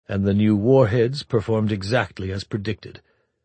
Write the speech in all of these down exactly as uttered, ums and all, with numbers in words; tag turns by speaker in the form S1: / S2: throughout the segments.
S1: and the new warheads performed exactly as predicted.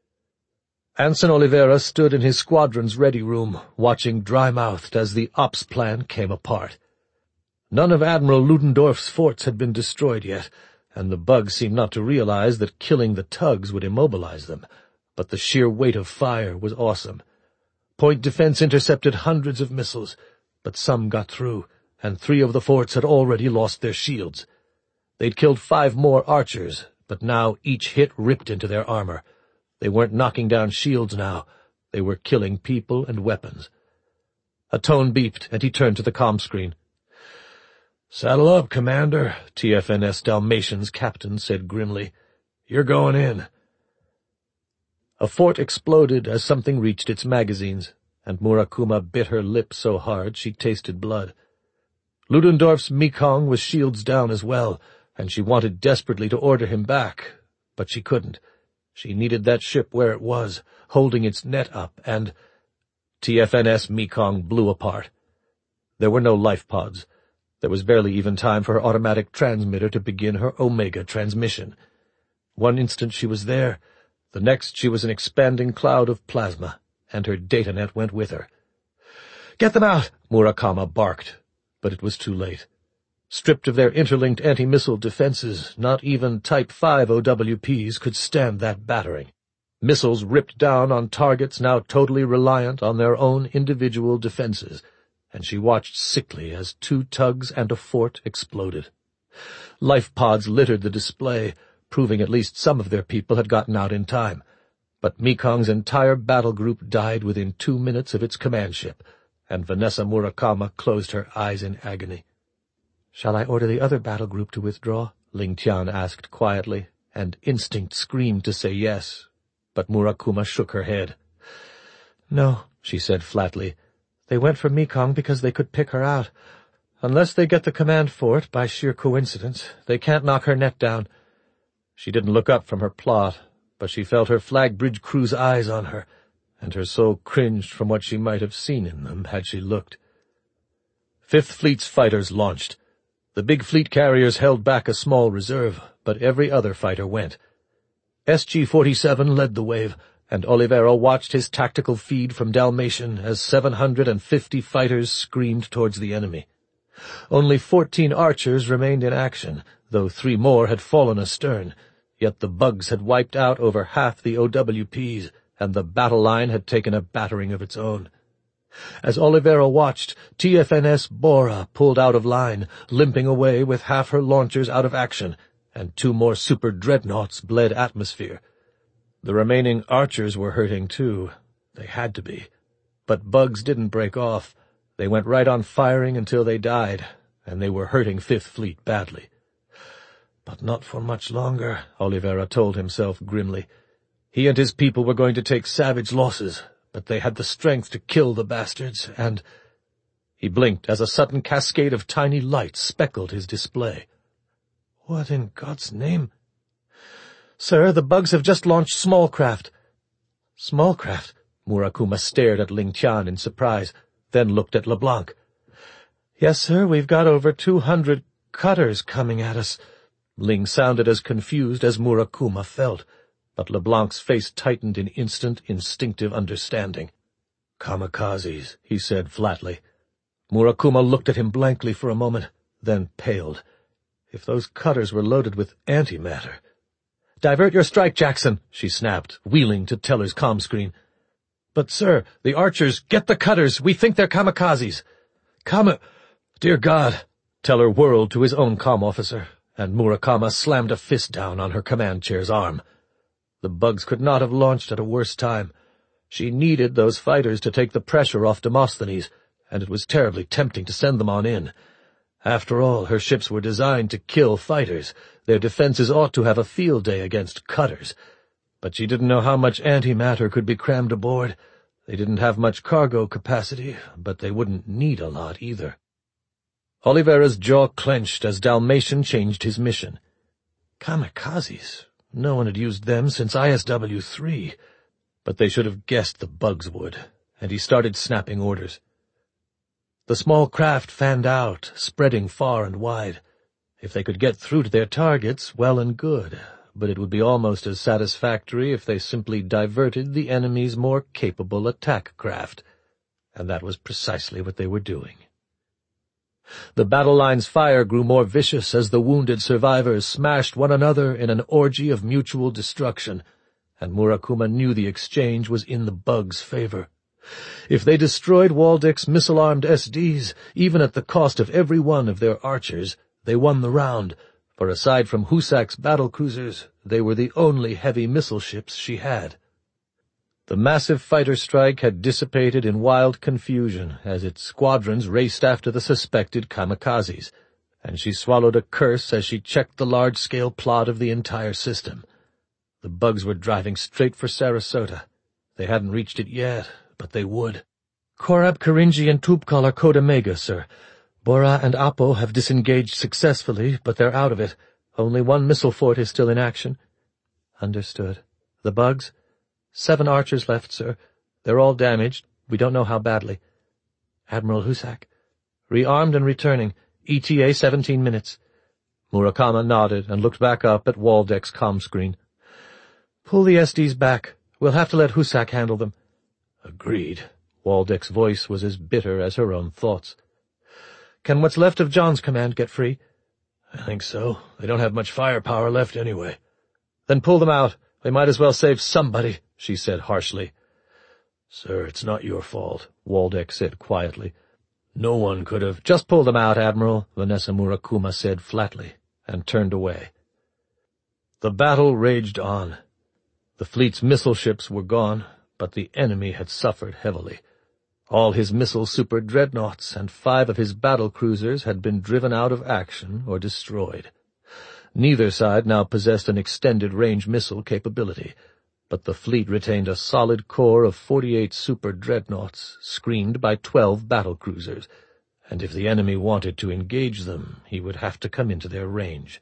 S1: Anson Oliveira stood in his squadron's ready room, watching dry-mouthed as the ops plan came apart. None of Admiral Ludendorff's forts had been destroyed yet, and the bugs seemed not to realize that killing the tugs would immobilize them, but the sheer weight of fire was awesome. Point Defense intercepted hundreds of missiles, but some got through, and three of the forts had already lost their shields. They'd killed five more archers, but now each hit ripped into their armor. They weren't knocking down shields now. They were killing people and weapons. A tone beeped, and he turned to the comm screen. "Saddle up, Commander," T F N S Dalmatian's captain said grimly. "You're going in." A fort exploded as something reached its magazines, and Murakuma bit her lip so hard she tasted blood. Ludendorff's Mekong was shields down as well, and she wanted desperately to order him back, but she couldn't. She needed that ship where it was, holding its net up, and— T F N S Mekong blew apart. There were no life pods. There was barely even time for her automatic transmitter to begin her Omega transmission. One instant she was there, the next she was an expanding cloud of plasma, and her datanet went with her. "Get them out!" Murakama barked, but it was too late. Stripped of their interlinked anti-missile defenses, not even Type five O W Ps could stand that battering. Missiles ripped down on targets now totally reliant on their own individual defenses, and she watched sickly as two tugs and a fort exploded. Life pods littered the display, proving at least some of their people had gotten out in time, but Mekong's entire battle group died within two minutes of its command ship, and Vanessa Murakama closed her eyes in agony. "Shall I order the other battle group to withdraw?" Ling Tian asked quietly, and instinct screamed to say yes, but Murakuma shook her head. "No," she said flatly. "They went for Mekong because they could pick her out. Unless they get the command fort, by sheer coincidence, they can't knock her net down." She didn't look up from her plot, but she felt her flag bridge crew's eyes on her, and her soul cringed from what she might have seen in them had she looked. Fifth Fleet's fighters launched. The big fleet carriers held back a small reserve, but every other fighter went. S G forty-seven led the wave, and Oliveira watched his tactical feed from Dalmatian as seven hundred and fifty fighters screamed towards the enemy. Only fourteen archers remained in action, though three more had fallen astern, yet the bugs had wiped out over half the O W Ps, and the battle line had taken a battering of its own. As Oliveira watched, T F N S Bora pulled out of line, limping away with half her launchers out of action, and two more super dreadnoughts bled atmosphere. The remaining archers were hurting too. They had to be. But bugs didn't break off. They went right on firing until they died, and they were hurting Fifth Fleet badly. But not for much longer, Oliveira told himself grimly. He and his people were going to take savage losses, but they had the strength to kill the bastards, and— He blinked as a sudden cascade of tiny lights speckled his display. "What in God's name?" "Sir, the bugs have just launched small craft." "Small craft?" Murakuma stared at Ling Tian in surprise, then looked at LeBlanc. "Yes, sir, we've got over two hundred cutters coming at us." Ling sounded as confused as Murakuma felt, but LeBlanc's face tightened in instant, instinctive understanding. "Kamikazes," he said flatly. Murakuma looked at him blankly for a moment, then paled. If those cutters were loaded with antimatter— "Divert your strike, Jackson," she snapped, wheeling to Teller's comm screen. "But, sir, the archers— Get the cutters! We think they're kamikazes!" Kama— Dear God! Teller whirled to his own comm officer, and Murakama slammed a fist down on her command chair's arm. The bugs could not have launched at a worse time. She needed those fighters to take the pressure off Demosthenes, and it was terribly tempting to send them on in. After all, her ships were designed to kill fighters. Their defenses ought to have a field day against cutters. But she didn't know how much antimatter could be crammed aboard. They didn't have much cargo capacity, but they wouldn't need a lot either. Oliveira's jaw clenched as Dalmatian changed his mission. Kamikazes. No one had used them since I S W three. But they should have guessed the bugs would, and he started snapping orders. The small craft fanned out, spreading far and wide. If they could get through to their targets, well and good, but it would be almost as satisfactory if they simply diverted the enemy's more capable attack craft, and that was precisely what they were doing. The battle line's fire grew more vicious as the wounded survivors smashed one another in an orgy of mutual destruction, and Murakuma knew the exchange was in the bugs' favor. If they destroyed Waldeck's missile-armed S Ds, even at the cost of every one of their archers, they won the round, for aside from Husak's battlecruisers, they were the only heavy missile ships she had. The massive fighter strike had dissipated in wild confusion as its squadrons raced after the suspected kamikazes, and she swallowed a curse as she checked the large-scale plot of the entire system. The bugs were driving straight for Sarasota. They hadn't reached it yet, but they would. Korab, Karinji, and Tubkal are Code Omega, sir. Bora and Apo have disengaged successfully, but they're out of it. Only one missile fort is still in action. Understood. The bugs? Seven archers left, sir. They're all damaged. We don't know how badly. Admiral Husak. Rearmed and returning. E T A seventeen minutes. Murakama nodded and looked back up at Waldeck's comm screen. Pull the S Ds back. We'll have to let Husak handle them. Agreed. Waldeck's voice was as bitter as her own thoughts. Can what's left of John's command get free? I think so. They don't have much firepower left anyway. Then pull them out. They might as well save somebody, she said harshly. Sir, it's not your fault, Waldeck said quietly. No one could have— Just pull them out, Admiral, Vanessa Murakuma said flatly, and turned away. The battle raged on. The fleet's missile ships were gone, but the enemy had suffered heavily. All his missile super-dreadnoughts and five of his battle-cruisers had been driven out of action or destroyed. Neither side now possessed an extended-range missile capability, but the fleet retained a solid core of forty-eight super-dreadnoughts, screened by twelve battle-cruisers, and if the enemy wanted to engage them, he would have to come into their range.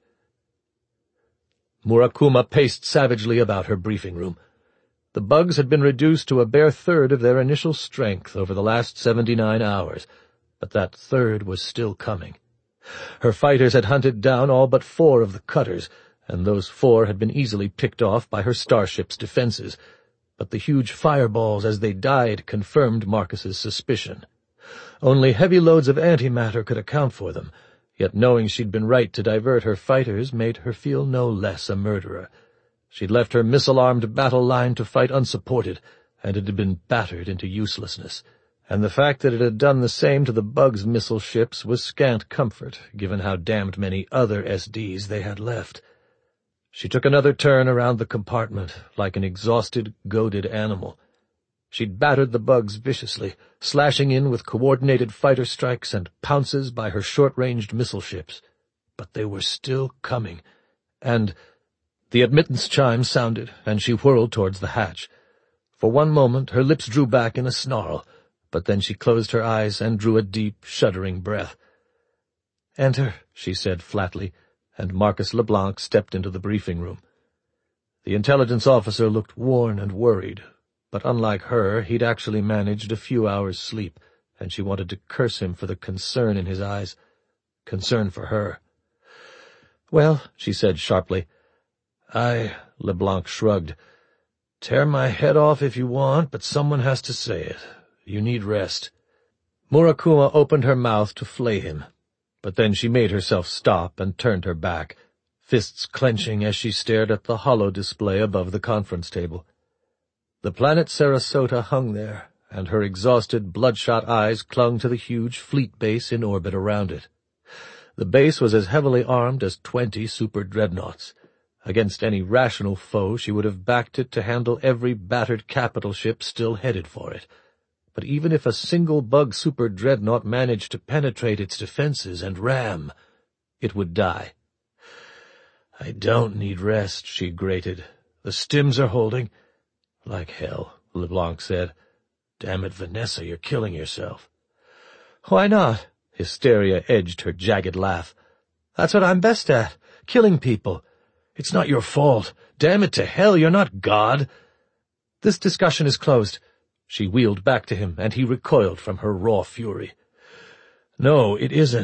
S1: Murakuma paced savagely about her briefing room. The bugs had been reduced to a bare third of their initial strength over the last seventy-nine hours, but that third was still coming. Her fighters had hunted down all but four of the cutters, and those four had been easily picked off by her starship's defenses, but the huge fireballs as they died confirmed Marcus's suspicion. Only heavy loads of antimatter could account for them, yet knowing she'd been right to divert her fighters made her feel no less a murderer. She'd left her missile-armed battle line to fight unsupported, and it had been battered into uselessness, and the fact that it had done the same to the bugs' missile ships was scant comfort, given how damned many other S Ds they had left. She took another turn around the compartment, like an exhausted, goaded animal. She'd battered the bugs viciously, slashing in with coordinated fighter strikes and pounces by her short-ranged missile ships. But they were still coming, and— The admittance chime sounded, and she whirled towards the hatch. For one moment her lips drew back in a snarl, but then she closed her eyes and drew a deep, shuddering breath. "Enter," she said flatly, and Marcus LeBlanc stepped into the briefing room. The intelligence officer looked worn and worried, but unlike her, he'd actually managed a few hours' sleep, and she wanted to curse him for the concern in his eyes. Concern for her. "Well," she said sharply. I, LeBlanc shrugged. Tear my head off if you want, but someone has to say it. You need rest. Murakuma opened her mouth to flay him, but then she made herself stop and turned her back, fists clenching as she stared at the hollow display above the conference table. The planet Sarasota hung there, and her exhausted, bloodshot eyes clung to the huge fleet base in orbit around it. The base was as heavily armed as twenty super-dreadnoughts. Against any rational foe she would have backed it to handle every battered capital ship still headed for it. But even if a single bug super-dreadnought managed to penetrate its defenses and ram, it would die. "I don't need rest," she grated. "The stims are holding." "Like hell," LeBlanc said. "Damn it, Vanessa, you're killing yourself." "Why not?" Hysteria edged her jagged laugh. "That's what I'm best at, killing people. It's not your fault. Damn it to hell, you're not God." "This discussion is closed." She wheeled back to him, and he recoiled from her raw fury. "No, it isn't.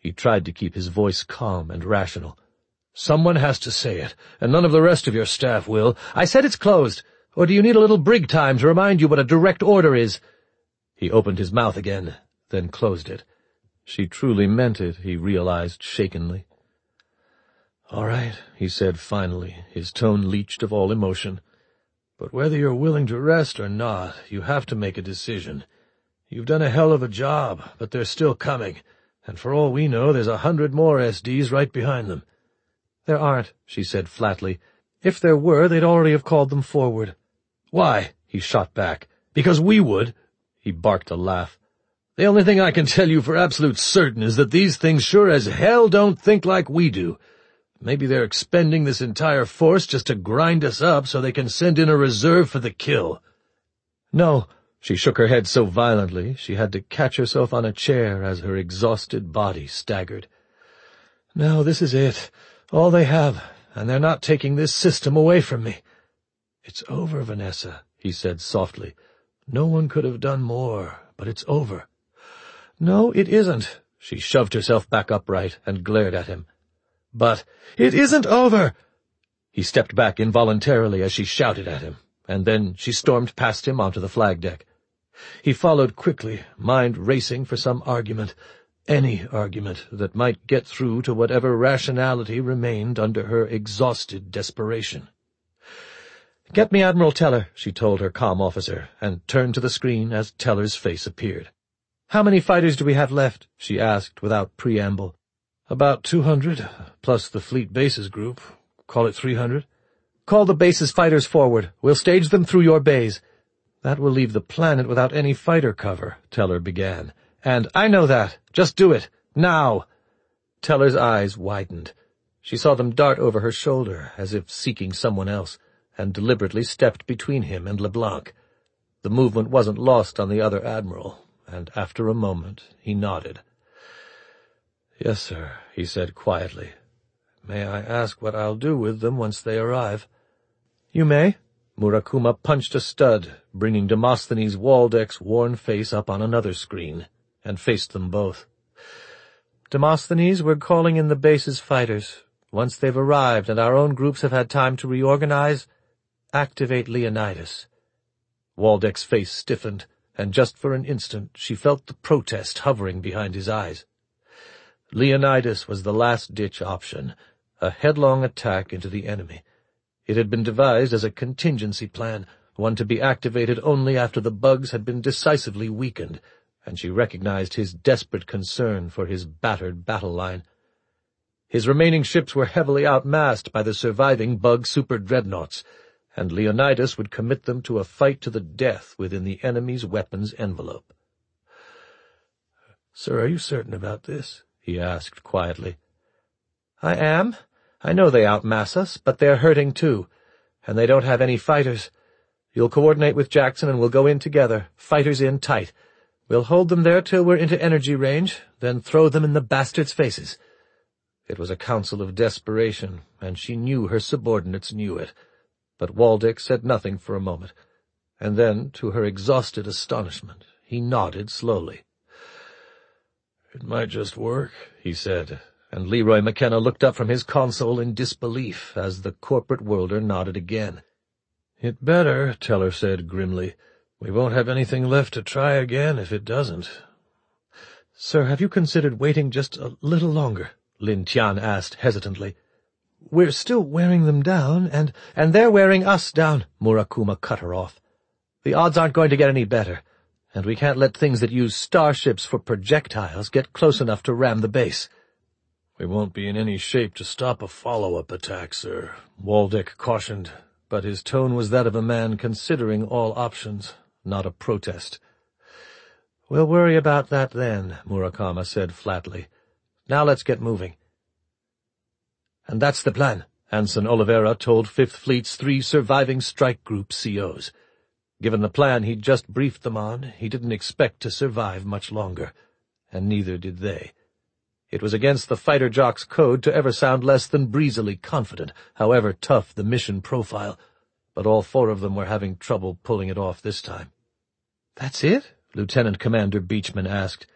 S1: He tried to keep his voice calm and rational. "Someone has to say it, and none of the rest of your staff will. I said it's closed. Or do you need a little brig time to remind you what a direct order is?" He opened his mouth again, then closed it. She truly meant it, he realized shakenly. "All right," he said finally, his tone leached of all emotion. "But whether you're willing to rest or not, you have to make a decision. You've done a hell of a job, but they're still coming, and for all we know, there's a hundred more S Ds right behind them." "There aren't," she said flatly. "If there were, they'd already have called them forward." "Why?" he shot back. "Because we would." He barked a laugh. "The only thing I can tell you for absolute certain is that these things sure as hell don't think like we do. Maybe they're expending this entire force just to grind us up so they can send in a reserve for the kill." "No." She shook her head so violently she had to catch herself on a chair as her exhausted body staggered. "No, this is it. All they have, and they're not taking this system away from me." "It's over, Vanessa," he said softly. "No one could have done more, but it's over." "No, it isn't." She shoved herself back upright and glared at him. "But it isn't over!" He stepped back involuntarily as she shouted at him, and then she stormed past him onto the flag deck. He followed quickly, mind racing for some argument, any argument that might get through to whatever rationality remained under her exhausted desperation. "Get me Admiral Teller," she told her comm officer, and turned to the screen as Teller's face appeared. "How many fighters do we have left?" she asked without preamble. "About two hundred, plus the Fleet Bases group. Call it three hundred. Call the base's fighters forward. We'll stage them through your bays." "That will leave the planet without any fighter cover," Teller began. And, "I know that. Just do it. Now." Teller's eyes widened. She saw them dart over her shoulder, as if seeking someone else, and deliberately stepped between him and LeBlanc. The movement wasn't lost on the other admiral, and after a moment he nodded. "Yes, sir," he said quietly. "May I ask what I'll do with them once they arrive?" "You may." Murakuma punched a stud, bringing Demosthenes Waldeck's worn face up on another screen, and faced them both. "Demosthenes, we're calling in the base's fighters. Once they've arrived and our own groups have had time to reorganize, activate Leonidas." Waldeck's face stiffened, and just for an instant she felt the protest hovering behind his eyes. Leonidas was the last-ditch option, a headlong attack into the enemy. It had been devised as a contingency plan, one to be activated only after the bugs had been decisively weakened, and she recognized his desperate concern for his battered battle line. His remaining ships were heavily outmassed by the surviving bug super-dreadnoughts, and Leonidas would commit them to a fight to the death within the enemy's weapons envelope. "Sir, are you certain about this?" he asked quietly. "I am. I know they outmass us, but they're hurting too, and they don't have any fighters. You'll coordinate with Jackson and we'll go in together, fighters in tight. We'll hold them there till we're into energy range, then throw them in the bastards' faces." It was a counsel of desperation, and she knew her subordinates knew it, but Waldeck said nothing for a moment, and then, to her exhausted astonishment, he nodded slowly. "It might just work," he said, and Leroy McKenna looked up from his console in disbelief as the corporate worlder nodded again. "It better," Teller said grimly. "We won't have anything left to try again if it doesn't." "Sir, have you considered waiting just a little longer?" Lin Tian asked hesitantly. "We're still wearing them down, and— and they're wearing us down," Murakuma cut her off. "The odds aren't going to get any better, and we can't let things that use starships for projectiles get close enough to ram the base." "We won't be in any shape to stop a follow-up attack, sir," Waldeck cautioned, but his tone was that of a man considering all options, not a protest. "We'll worry about that then," Murakama said flatly. "Now let's get moving." "And that's the plan," Anson Oliveira told Fifth Fleet's three surviving strike group C Os. Given the plan he'd just briefed them on, he didn't expect to survive much longer, and neither did they. It was against the fighter jock's code to ever sound less than breezily confident, however tough the mission profile, but all four of them were having trouble pulling it off this time. "That's it?" Lieutenant Commander Beechman asked.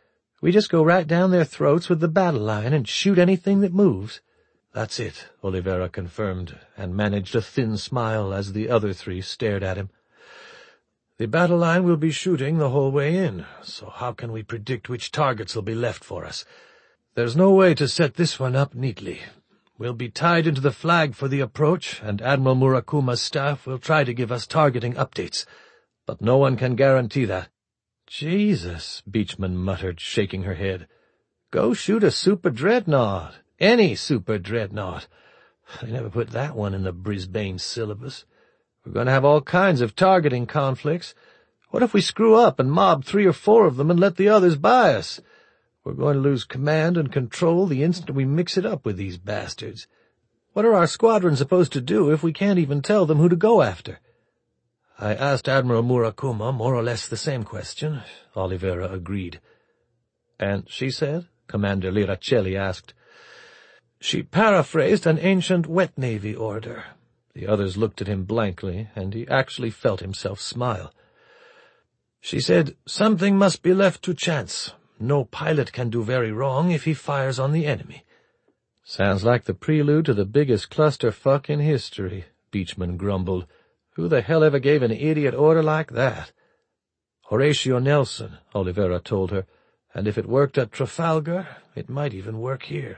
S1: We just go right down their throats with the battle line and shoot anything that moves." "That's it," Oliveira confirmed, and managed a thin smile as the other three stared at him. "The battle line will be shooting the whole way in, so how can we predict which targets will be left for us? There's no way to set this one up neatly. We'll be tied into the flag for the approach, and Admiral Murakuma's staff will try to give us targeting updates, but no one can guarantee that." "Jesus," Beachman muttered, shaking her head. "Go shoot a super dreadnought. Any super dreadnought. They never put that one in the Brisbane syllabus. We're going to have all kinds of targeting conflicts. What if we screw up and mob three or four of them and let the others by us? We're going to lose command and control the instant we mix it up with these bastards. What are our squadrons supposed to do if we can't even tell them who to go after?" "I asked Admiral Murakuma more or less the same question," Oliveira agreed. "And she said?" Commander Liracelli asked. "She paraphrased an ancient wet navy order." The others looked at him blankly, and he actually felt himself smile. "She said, something must be left to chance. No pilot can do very wrong if he fires on the enemy." "Sounds like the prelude to the biggest clusterfuck in history," Beachman grumbled. "Who the hell ever gave an idiot order like that?" "Horatio Nelson," Oliveira told her, "and if it worked at Trafalgar, it might even work here."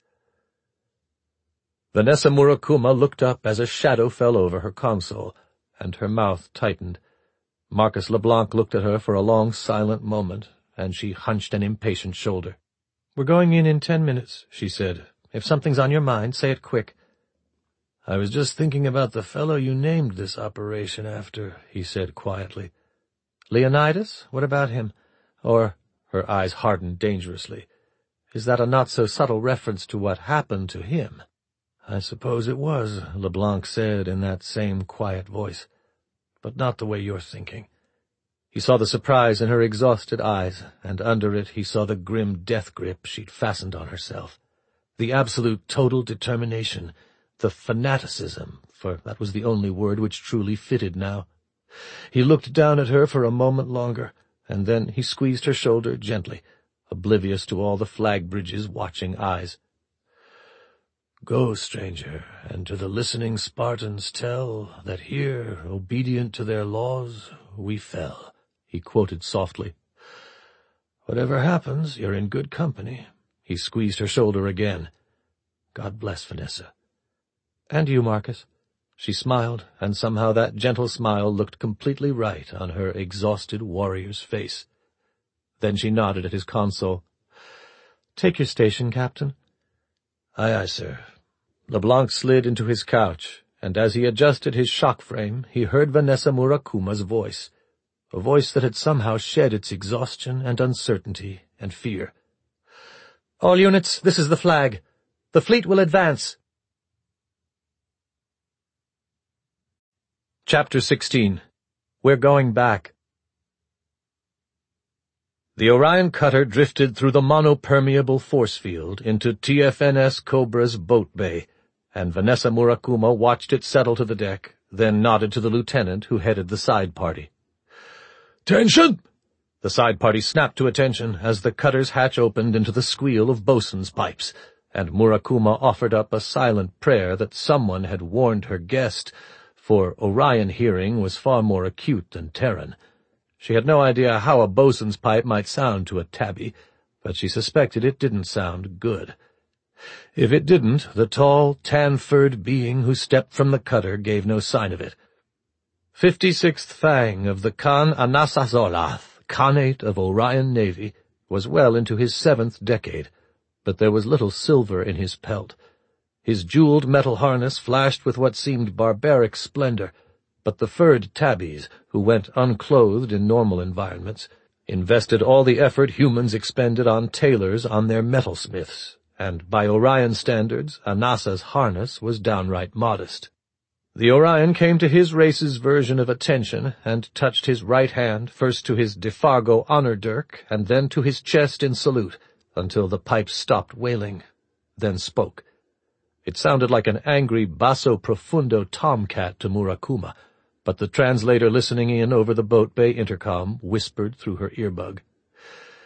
S1: Vanessa Murakuma looked up as a shadow fell over her console, and her mouth tightened. Marcus LeBlanc looked at her for a long silent moment, and she hunched an impatient shoulder. "We're going in in ten minutes," she said. "If something's on your mind, say it quick." "I was just thinking about the fellow you named this operation after," he said quietly. "Leonidas? What about him? Or—" her eyes hardened dangerously. "Is that a not-so-subtle reference to what happened to him?" "I suppose it was," LeBlanc said in that same quiet voice. "But not the way you're thinking." He saw the surprise in her exhausted eyes, and under it he saw the grim death grip she'd fastened on herself. The absolute total determination, the fanaticism, for that was the only word which truly fitted now. He looked down at her for a moment longer, and then he squeezed her shoulder gently, oblivious to all the flag bridge's watching eyes. "Go, stranger, and to the listening Spartans tell that here, obedient to their laws, we fell," he quoted softly. "Whatever happens, you're in good company." He squeezed her shoulder again. "God bless, Vanessa." "And you, Marcus." She smiled, and somehow that gentle smile looked completely right on her exhausted warrior's face. Then she nodded at his console. "Take your station, Captain." "Aye, aye, sir." LeBlanc slid into his couch, and as he adjusted his shock frame, he heard Vanessa Murakuma's voice, a voice that had somehow shed its exhaustion and uncertainty and fear. "All units, this is the flag. The fleet will advance." Chapter sixteen. We're Going Back. The Orion cutter drifted through the monopermeable force field into T F N S Cobra's boat bay, and Vanessa Murakuma watched it settle to the deck, then nodded to the lieutenant who headed the side party. "Tension!" The side party snapped to attention as the cutter's hatch opened into the squeal of bosun's pipes, and Murakuma offered up a silent prayer that someone had warned her guest, for Orion hearing was far more acute than Terran. She had no idea how a bosun's pipe might sound to a tabby, but she suspected it didn't sound good. If it didn't, the tall, tan-furred being who stepped from the cutter gave no sign of it. Fifty-sixth Fang of the Khan Anasazolath, Khanate of Orion Navy, was well into his seventh decade, but there was little silver in his pelt. His jeweled metal harness flashed with what seemed barbaric splendor, but the furred tabbies, who went unclothed in normal environments, invested all the effort humans expended on tailors on their metalsmiths, and by Orion standards, Anasa's harness was downright modest. The Orion came to his race's version of attention and touched his right hand first to his Defargo honor dirk and then to his chest in salute, until the pipes stopped wailing, then spoke. It sounded like an angry basso profundo tomcat to Murakuma, but the translator listening in over the boat bay intercom whispered through her earbug.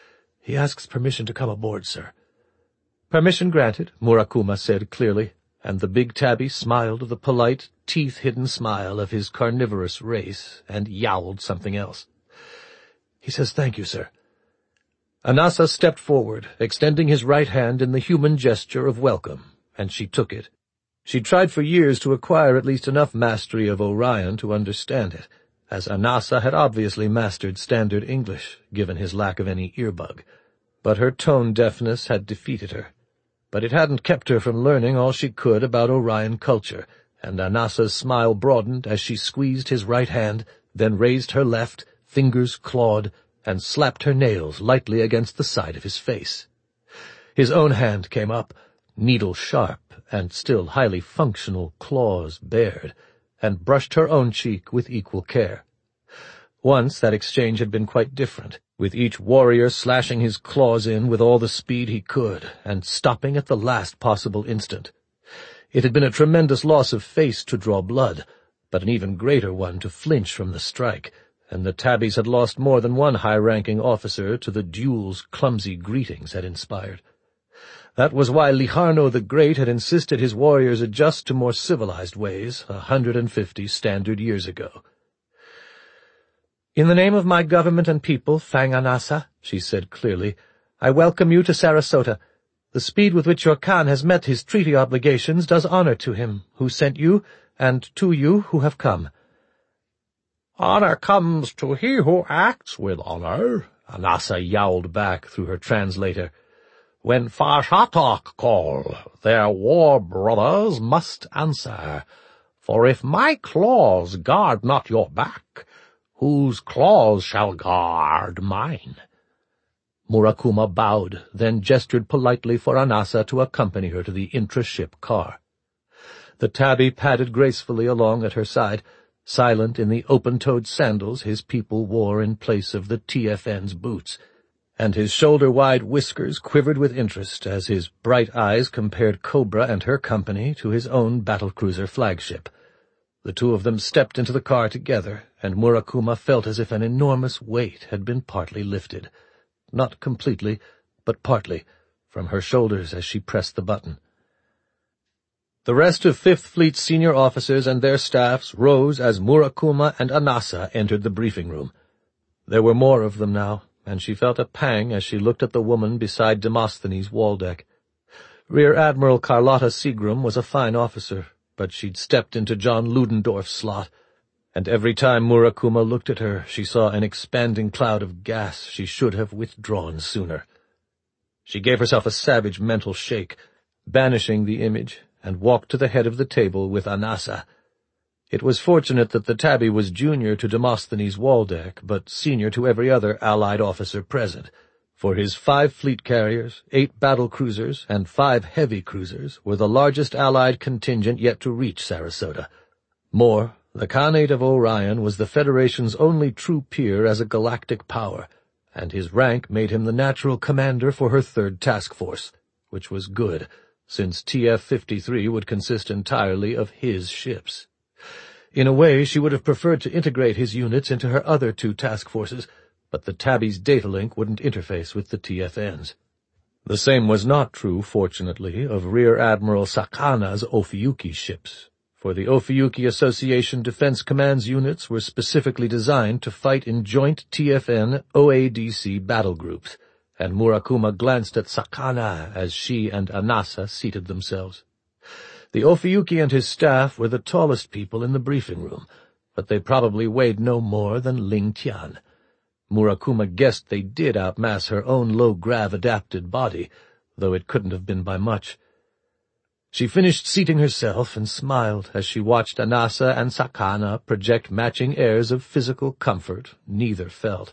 S1: "He asks permission to come aboard, sir." "Permission granted," Murakuma said clearly, and the big tabby smiled the polite, teeth-hidden smile of his carnivorous race and yowled something else. "He says thank you, sir." Anasa stepped forward, extending his right hand in the human gesture of welcome, and she took it. She'd tried for years to acquire at least enough mastery of Orion to understand it, as Anasa had obviously mastered standard English, given his lack of any earbug. But her tone deafness had defeated her. But it hadn't kept her from learning all she could about Orion culture, and Anasa's smile broadened as she squeezed his right hand, then raised her left, fingers clawed, and slapped her nails lightly against the side of his face. His own hand came up, needle-sharp and still highly functional claws bared, and brushed her own cheek with equal care. Once that exchange had been quite different, with each warrior slashing his claws in with all the speed he could, and stopping at the last possible instant. It had been a tremendous loss of face to draw blood, but an even greater one to flinch from the strike, and the tabbies had lost more than one high-ranking officer to the duel's clumsy greetings had inspired. That was why Liharno the Great had insisted his warriors adjust to more civilized ways a hundred and fifty standard years ago. "In the name of my government and people, Fang Anasa," she said clearly, "I welcome you to Sarasota. The speed with which your Khan has met his treaty obligations does honor to him, who sent you, and to you who have come." "Honor comes to he who acts with honor," Anasa yowled back through her translator. "When Farshatok call, their war brothers must answer. For if my claws guard not your back, whose claws shall guard mine?" Murakuma bowed, then gestured politely for Anasa to accompany her to the intra-ship car. The tabby padded gracefully along at her side, silent in the open-toed sandals his people wore in place of the T F N's boots, and his shoulder-wide whiskers quivered with interest as his bright eyes compared Cobra and her company to his own battlecruiser flagship. The two of them stepped into the car together, and Murakuma felt as if an enormous weight had been partly lifted. Not completely, but partly, from her shoulders as she pressed the button. The rest of Fifth Fleet's senior officers and their staffs rose as Murakuma and Anasa entered the briefing room. There were more of them now, and she felt a pang as she looked at the woman beside Demosthenes' wall-deck. Rear Admiral Carlotta Seagram was a fine officer, but she'd stepped into John Ludendorff's slot, and every time Murakuma looked at her she saw an expanding cloud of gas she should have withdrawn sooner. She gave herself a savage mental shake, banishing the image, and walked to the head of the table with Anasa. It was fortunate that the tabby was junior to Demosthenes' Waldeck, but senior to every other Allied officer present, for his five fleet carriers, eight battle cruisers, and five heavy cruisers were the largest Allied contingent yet to reach Sarasota. More, the Khanate of Orion was the Federation's only true peer as a galactic power, and his rank made him the natural commander for her third task force, which was good, since T F fifty-three would consist entirely of his ships. In a way, she would have preferred to integrate his units into her other two task forces, but the tabby's data link wouldn't interface with the T F N's. The same was not true, fortunately, of Rear Admiral Sakana's Ophiuchi ships, for the Ophiuchi Association Defense Command's units were specifically designed to fight in joint T F N O A D C battle groups, and Murakuma glanced at Sakana as she and Anasa seated themselves. The Ophiuchi and his staff were the tallest people in the briefing room, but they probably weighed no more than Ling Tian. Murakuma guessed they did outmass her own low-grav adapted body, though it couldn't have been by much. She finished seating herself and smiled as she watched Anasa and Sakana project matching airs of physical comfort neither felt.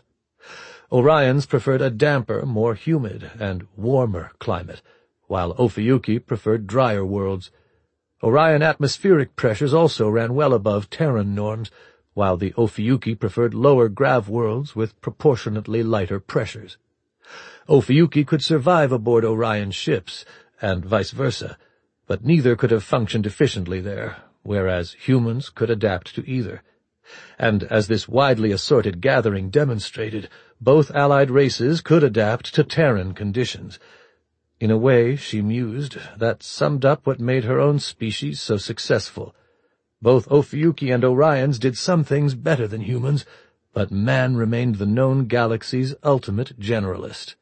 S1: Orions preferred a damper, more humid, and warmer climate, while Ophiuchi preferred drier worlds. Orion atmospheric pressures also ran well above Terran norms, while the Ophiuchi preferred lower grav worlds with proportionately lighter pressures. Ophiuchi could survive aboard Orion ships, and vice versa, but neither could have functioned efficiently there, whereas humans could adapt to either, And as this widely assorted gathering demonstrated, both allied races could adapt to Terran conditions. In a way, she mused, that summed up what made her own species so successful. Both Ophiuchi and Orions did some things better than humans, but man remained the known galaxy's ultimate generalist.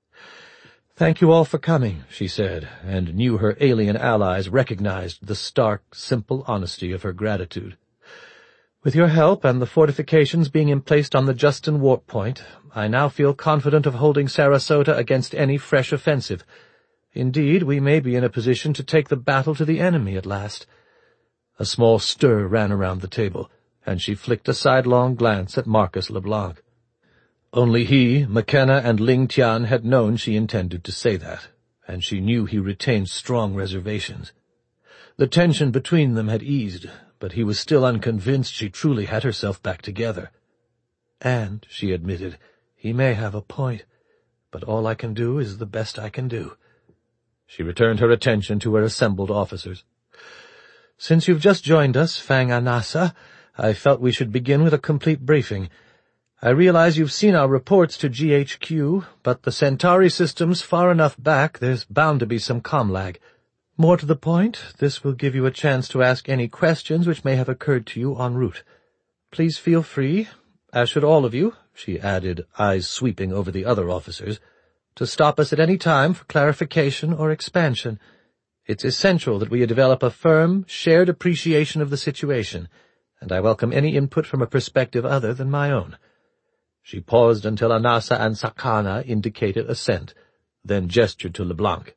S1: "Thank you all for coming," she said, and knew her alien allies recognized the stark, simple honesty of her gratitude. "With your help and the fortifications being emplaced on the Justin warp point, I now feel confident of holding Sarasota against any fresh offensive. Indeed, we may be in a position to take the battle to the enemy at last." A small stir ran around the table, and she flicked a sidelong glance at Marcus LeBlanc. Only he, McKenna, and Ling Tian had known she intended to say that, and she knew he retained strong reservations. The tension between them had eased, but he was still unconvinced she truly had herself back together. "And," she admitted, "he may have a point, but all I can do is the best I can do." She returned her attention to her assembled officers. "Since you've just joined us, Fang Anasa, I felt we should begin with a complete briefing. I realize you've seen our reports to G H Q, but the Centauri system's far enough back there's bound to be some comm lag. More to the point, this will give you a chance to ask any questions which may have occurred to you en route. Please feel free, as should all of you," she added, eyes sweeping over the other officers, "to stop us at any time for clarification or expansion. It's essential that we develop a firm, shared appreciation of the situation, and I welcome any input from a perspective other than my own." She paused until Anasa and Sakana indicated assent, then gestured to LeBlanc.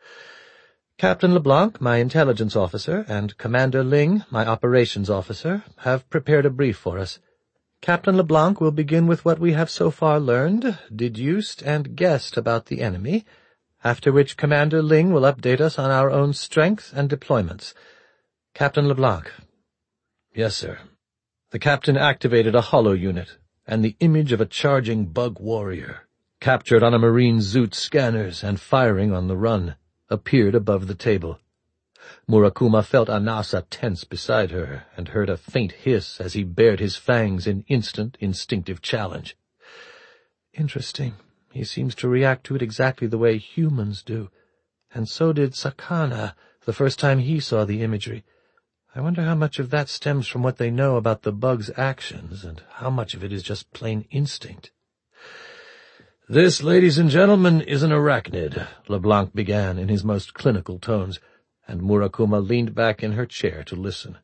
S1: "Captain LeBlanc, my intelligence officer, and Commander Ling, my operations officer, have prepared a brief for us. Captain LeBlanc will begin with what we have so far learned, deduced, and guessed about the enemy, after which Commander Ling will update us on our own strength and deployments. Captain LeBlanc." "Yes, sir." The captain activated a holo unit, and the image of a charging bug warrior, captured on a Marine Zoot scanners and firing on the run, appeared above the table. Murakuma felt Anasa tense beside her, and heard a faint hiss as he bared his fangs in instant, instinctive challenge. "Interesting. He seems to react to it exactly the way humans do. And so did Sakana, the first time he saw the imagery. I wonder how much of that stems from what they know about the bug's actions, and how much of it is just plain instinct." "This, ladies and gentlemen, is an arachnid," LeBlanc began in his most clinical tones, and Murakuma leaned back in her chair to listen.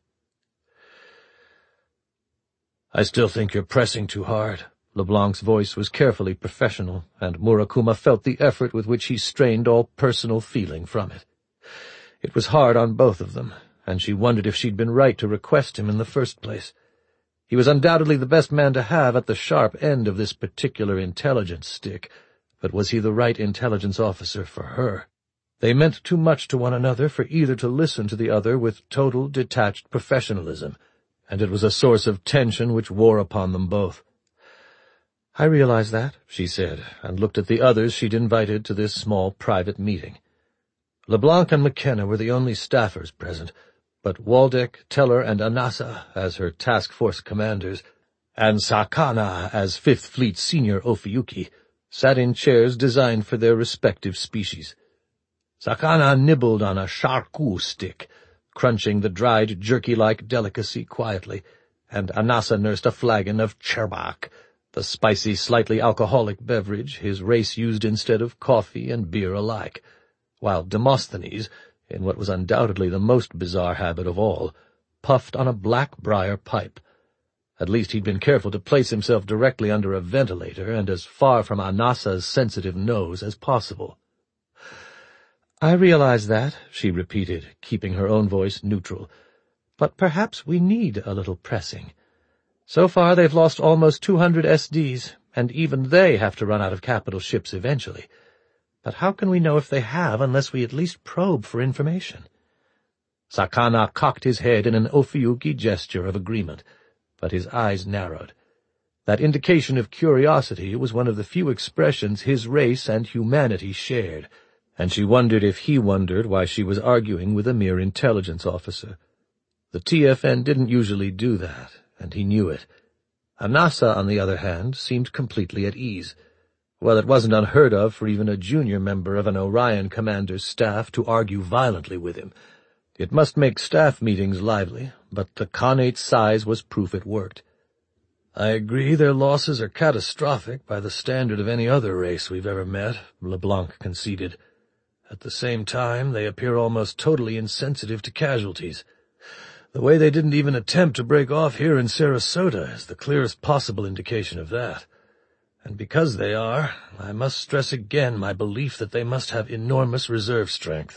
S1: "I still think you're pressing too hard." LeBlanc's voice was carefully professional, and Murakuma felt the effort with which he strained all personal feeling from it. It was hard on both of them, and she wondered if she'd been right to request him in the first place. He was undoubtedly the best man to have at the sharp end of this particular intelligence stick, but was he the right intelligence officer for her? They meant too much to one another for either to listen to the other with total, detached professionalism, and it was a source of tension which wore upon them both. "I realize that," she said, and looked at the others she'd invited to this small private meeting. LeBlanc and McKenna were the only staffers present, but Waldeck, Teller, and Anasa as her task force commanders, and Sakana as Fifth Fleet Senior Ophiuchi, sat in chairs designed for their respective species. Sakana nibbled on a charcu stick, crunching the dried, jerky-like delicacy quietly, and Anasa nursed a flagon of cherbak, the spicy, slightly alcoholic beverage his race used instead of coffee and beer alike, while Demosthenes, in what was undoubtedly the most bizarre habit of all, puffed on a black briar pipe. At least he'd been careful to place himself directly under a ventilator and as far from Anasa's sensitive nose as possible. "I realize that," she repeated, keeping her own voice neutral, "but perhaps we need a little pressing. So far they've lost almost two hundred S Ds, and even they have to run out of capital ships eventually. But how can we know if they have unless we at least probe for information?" Sakana cocked his head in an Ophiuchi gesture of agreement, but his eyes narrowed. That indication of curiosity was one of the few expressions his race and humanity shared, and she wondered if he wondered why she was arguing with a mere intelligence officer. The T F N didn't usually do that, and he knew it. Anassa, on the other hand, seemed completely at ease. Well, it wasn't unheard of for even a junior member of an Orion commander's staff to argue violently with him. It must make staff meetings lively, but the Khanate's size was proof it worked. "I agree their losses are catastrophic by the standard of any other race we've ever met," LeBlanc conceded. "At the same time, they appear almost totally insensitive to casualties. The way they didn't even attempt to break off here in Sarasota is the clearest possible indication of that. And because they are, I must stress again my belief that they must have enormous reserve strength.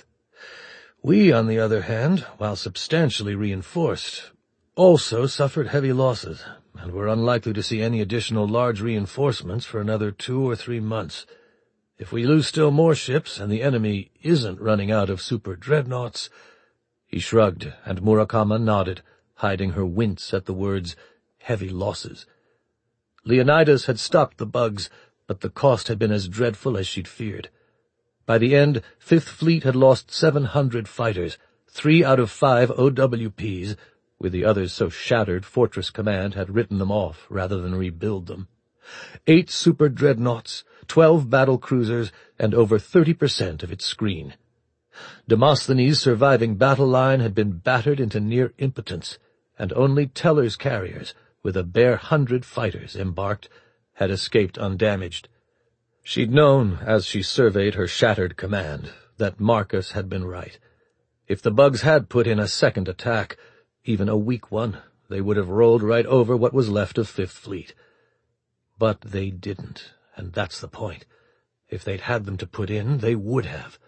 S1: We, on the other hand, while substantially reinforced, also suffered heavy losses, and were unlikely to see any additional large reinforcements for another two or three months. If we lose still more ships, and the enemy isn't running out of super dreadnoughts—" He shrugged, and Murakama nodded, hiding her wince at the words, "heavy losses." Leonidas had stopped the bugs, but the cost had been as dreadful as she'd feared. By the end, Fifth Fleet had lost seven hundred fighters, three out of five O W Ps, with the others so shattered Fortress Command had written them off rather than rebuild them. Eight super dreadnoughts, twelve battle cruisers, and over thirty percent of its screen. Demosthenes' surviving battle line had been battered into near impotence, and only Teller's carriers, with a bare hundred fighters embarked, had escaped undamaged. She'd known, as she surveyed her shattered command, that Marcus had been right. If the bugs had put in a second attack, even a weak one, they would have rolled right over what was left of Fifth Fleet. But they didn't, and that's the point. If they'd had them to put in, they would have.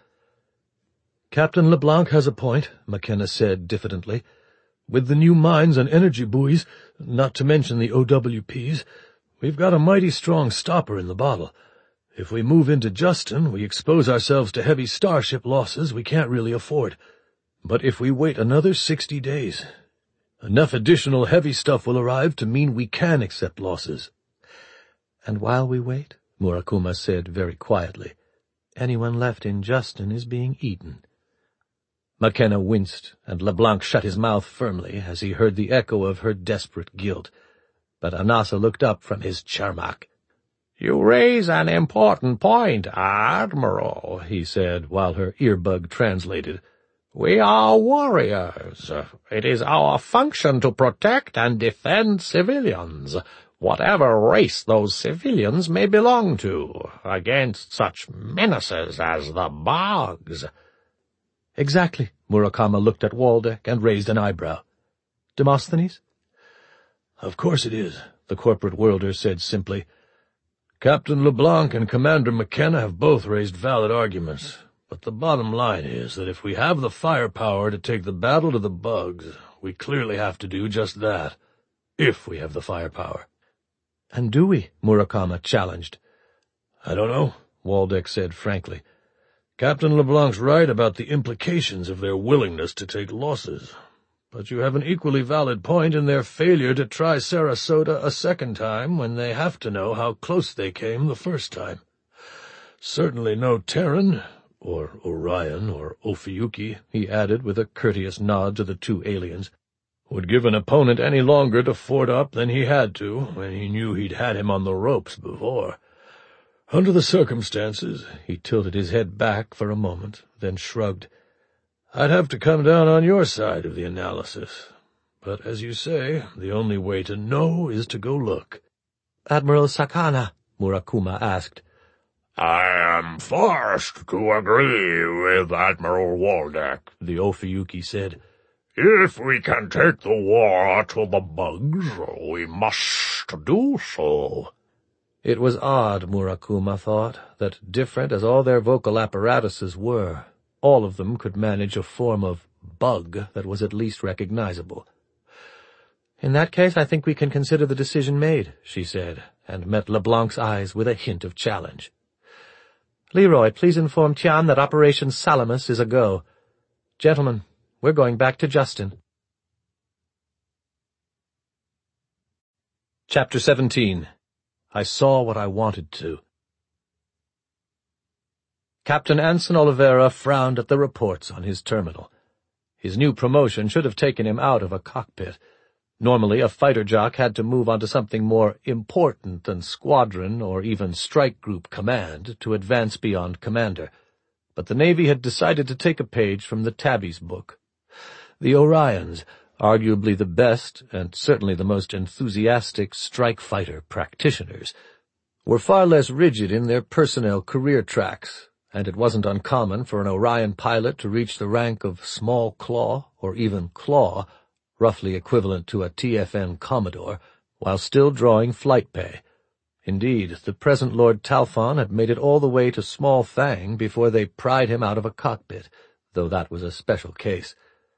S1: "Captain LeBlanc has a point," McKenna said diffidently. "With the new mines and energy buoys, not to mention the O W Ps, we've got a mighty strong stopper in the bottle. If we move into Justin, we expose ourselves to heavy starship losses we can't really afford. But if we wait another sixty days, enough additional heavy stuff will arrive to mean we can accept losses." "And while we wait," Murakuma said very quietly, "anyone left in Justin is being eaten." McKenna winced, and LeBlanc shut his mouth firmly as he heard the echo of her desperate guilt. But Anassa looked up from his charmak. "You raise an important point, Admiral," he said, while her earbug translated. "We are warriors. It is our function to protect and defend civilians, whatever race those civilians may belong to, against such menaces as the bugs." "Exactly." Murakama looked at Waldeck and raised an eyebrow. "Demosthenes?" "Of course it is," the corporate worlder said simply. "Captain LeBlanc and Commander McKenna have both raised valid arguments, but the bottom line is that if we have the firepower to take the battle to the bugs, we clearly have to do just that. If we have the firepower." "And do we?" Murakama challenged. "I don't know," Waldeck said frankly. "Captain LeBlanc's right about the implications of their willingness to take losses, but you have an equally valid point in their failure to try Sarasota a second time when they have to know how close they came the first time. Certainly no Terran, or Orion, or Ophiuchi," he added with a courteous nod to the two aliens, "would give an opponent any longer to fort up than he had to when he knew he'd had him on the ropes before. Under the circumstances," he tilted his head back for a moment, then shrugged, "I'd have to come down on your side of the analysis. But as you say, the only way to know is to go look." "Admiral Sakana?" Murakuma asked.
S2: "I am forced to agree with Admiral Waldeck," the Ophiuchi said. "If we can take the war to the bugs, we must do so."
S1: It was odd, Murakuma thought, that different as all their vocal apparatuses were, all of them could manage a form of bug that was at least recognizable. "In that case, I think we can consider the decision made," she said, and met LeBlanc's eyes with a hint of challenge. "Leroy, please inform Tian that Operation Salamis is a go. Gentlemen, we're going back to Justin." Chapter seventeen. I Saw What I Wanted to. Captain Anson Oliveira frowned at the reports on his terminal. His new promotion should have taken him out of a cockpit, Normally, a fighter jock had to move on to something more important than squadron or even strike group command to advance beyond commander. But the Navy had decided to take a page from the Tabby's book. The Orions, arguably the best and certainly the most enthusiastic strike fighter practitioners, were far less rigid in their personnel career tracks, and it wasn't uncommon for an Orion pilot to reach the rank of Small Claw or even Claw, roughly equivalent to a T F N Commodore, while still drawing flight pay. Indeed, the present Lord Talfon had made it all the way to Small Fang before they pried him out of a cockpit, though that was a special case.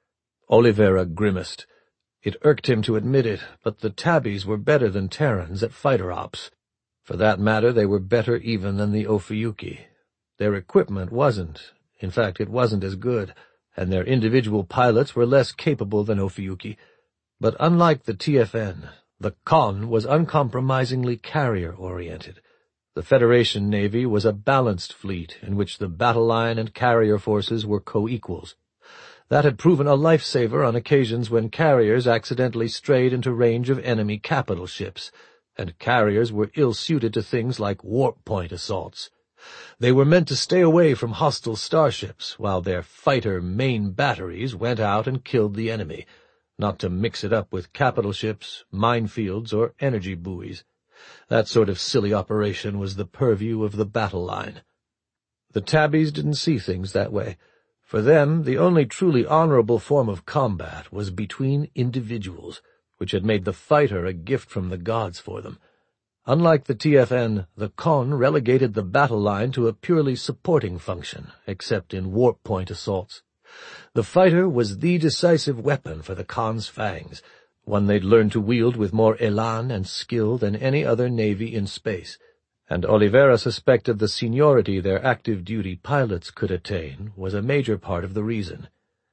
S1: Oliveira grimaced. It irked him to admit it, but the Tabbies were better than Terrans at fighter ops. For that matter, they were better even than the Ophiuchi. Their equipment wasn't. In fact, it wasn't as good, and their individual pilots were less capable than Ophiuchi. But unlike the T F N, the Con was uncompromisingly carrier-oriented. The Federation Navy was a balanced fleet in which the battle line and carrier forces were co-equals. That had proven a lifesaver on occasions when carriers accidentally strayed into range of enemy capital ships, and carriers were ill-suited to things like warp-point assaults. They were meant to stay away from hostile starships, while their fighter main batteries went out and killed the enemy, not to mix it up with capital ships, minefields, or energy buoys. That sort of silly operation was the purview of the battle line. The Tabbies didn't see things that way. For them, the only truly honorable form of combat was between individuals, which had made the fighter a gift from the gods for them. Unlike the T F N, the Con relegated the battle line to a purely supporting function, except in warp-point assaults. The fighter was the decisive weapon for the Con's fangs, one they'd learned to wield with more elan and skill than any other navy in space, and Oliveira suspected the seniority their active-duty pilots could attain was a major part of the reason.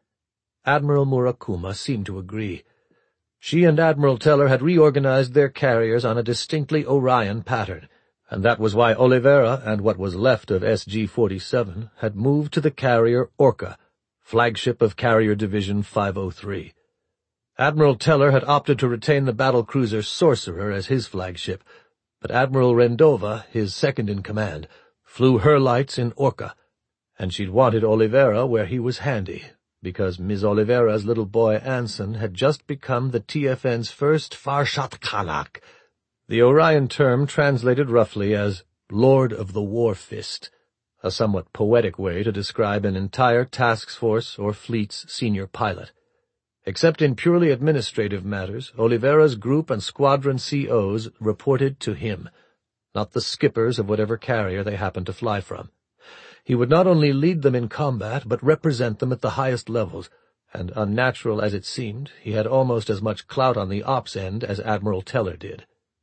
S1: Admiral Murakuma seemed to agree. She and Admiral Teller had reorganized their carriers on a distinctly Orion pattern, and that was why Oliveira and what was left of S G forty-seven had moved to the carrier Orca, flagship of Carrier Division five oh three. Admiral Teller had opted to retain the battlecruiser Sorcerer as his flagship, but Admiral Rendova, his second-in-command, flew her lights in Orca, and she'd wanted Oliveira where he was handy, because Miss Oliveira's little boy Anson had just become the T F N's first Farshat Kanak, the Orion term translated roughly as Lord of the War Fist, a somewhat poetic way to describe an entire task force or fleet's senior pilot. Except in purely administrative matters, Oliveira's group and squadron C Os reported to him, not the skippers of whatever carrier they happened to fly from. He would not only lead them in combat, but represent them at the highest levels, and unnatural as it seemed, he had almost as much clout on the ops end as Admiral Teller did.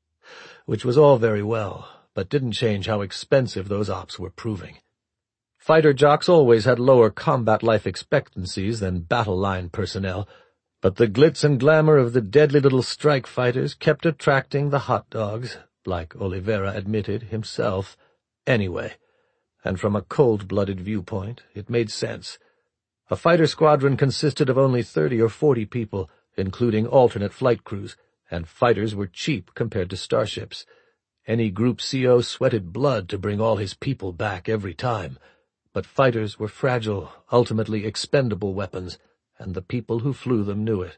S1: Which was all very well, but didn't change how expensive those ops were proving. Fighter jocks always had lower combat life expectancies than battle line personnel, but the glitz and glamour of the deadly little strike fighters kept attracting the hot dogs, like Oliveira admitted himself, anyway. And from a cold-blooded viewpoint, it made sense. A fighter squadron consisted of only thirty or forty people, including alternate flight crews, and fighters were cheap compared to starships. Any Group C O sweated blood to bring all his people back every time, but fighters were fragile, ultimately expendable weapons, and the people who flew them knew it.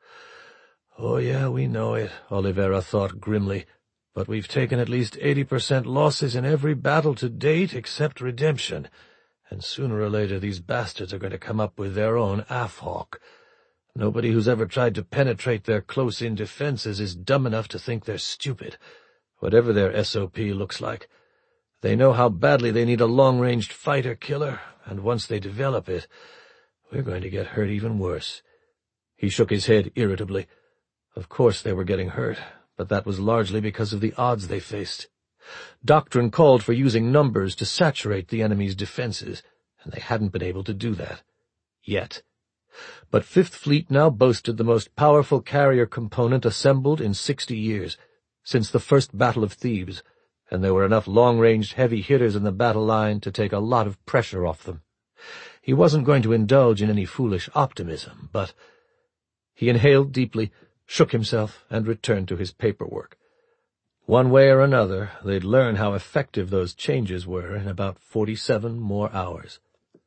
S1: "Oh, yeah, we know it," Oliveira thought grimly. "But we've taken at least eighty percent losses in every battle to date except Redemption, and sooner or later these bastards are going to come up with their own A F Hawk. Nobody who's ever tried to penetrate their close-in defenses is dumb enough to think they're stupid, whatever their S O P looks like. They know how badly they need a long-ranged fighter killer, and once they develop it, we're going to get hurt even worse." He shook his head irritably. Of course they were getting hurt, but that was largely because of the odds they faced. Doctrine called for using numbers to saturate the enemy's defenses, and they hadn't been able to do that. Yet. But Fifth Fleet now boasted the most powerful carrier component assembled in sixty years, since the First Battle of Thebes, and there were enough long-ranged heavy hitters in the battle line to take a lot of pressure off them. He wasn't going to indulge in any foolish optimism, but... He inhaled deeply, shook himself, and returned to his paperwork. One way or another, they'd learn how effective those changes were in about forty-seven more hours.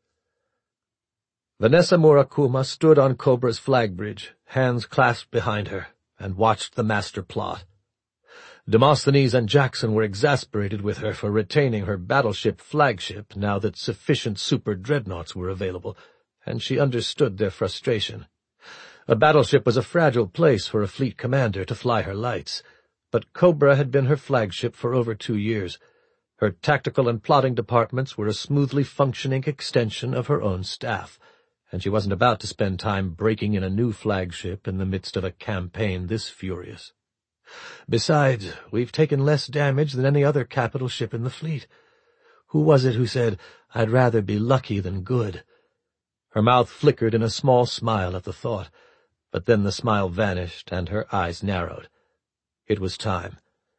S1: Vanessa Murakuma stood on Cobra's flag bridge, hands clasped behind her, and watched the master plot. Demosthenes and Jackson were exasperated with her for retaining her battleship flagship now that sufficient super-dreadnoughts were available, and she understood their frustration. A battleship was a fragile place for a fleet commander to fly her lights, but Cobra had been her flagship for over two years. Her tactical and plotting departments were a smoothly functioning extension of her own staff, and she wasn't about to spend time breaking in a new flagship in the midst of a campaign this furious. Besides, we've taken less damage than any other capital ship in the fleet. Who was it who said, "I'd rather be lucky than good"? Her mouth flickered in a small smile at the thought, but then the smile vanished and her eyes narrowed. It was time.